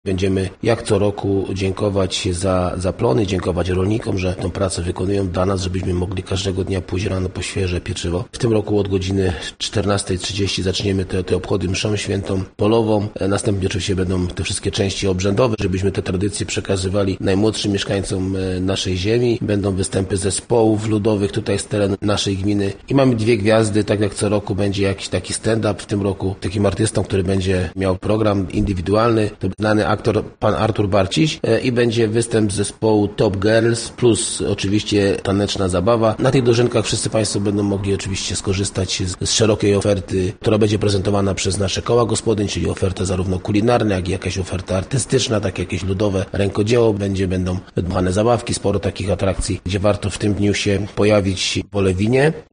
Będziemy jak co roku dziękować za plony, dziękować rolnikom, że tę pracę wykonują dla nas, żebyśmy mogli każdego dnia pójść rano po świeże pieczywo. W tym roku od godziny 14:30 zaczniemy te obchody mszą świętą polową. Następnie oczywiście będą te wszystkie części obrzędowe, żebyśmy te tradycje przekazywali najmłodszym mieszkańcom naszej ziemi. Będą występy zespołów ludowych tutaj z terenu naszej gminy. I mamy 2 gwiazdy, tak jak co roku będzie jakiś taki stand-up. W tym roku takim artystą, który będzie miał program indywidualny, to znany aktor pan Artur Barciś i będzie występ zespołu Top Girls plus oczywiście taneczna zabawa. Na tych dożynkach wszyscy Państwo będą mogli oczywiście skorzystać z szerokiej oferty, która będzie prezentowana przez nasze koła gospodyń, czyli oferta zarówno kulinarna, jak i jakaś oferta artystyczna, tak jakieś ludowe rękodzieło. Będą dbane zabawki, sporo takich atrakcji, gdzie warto w tym dniu się pojawić w Olewinie.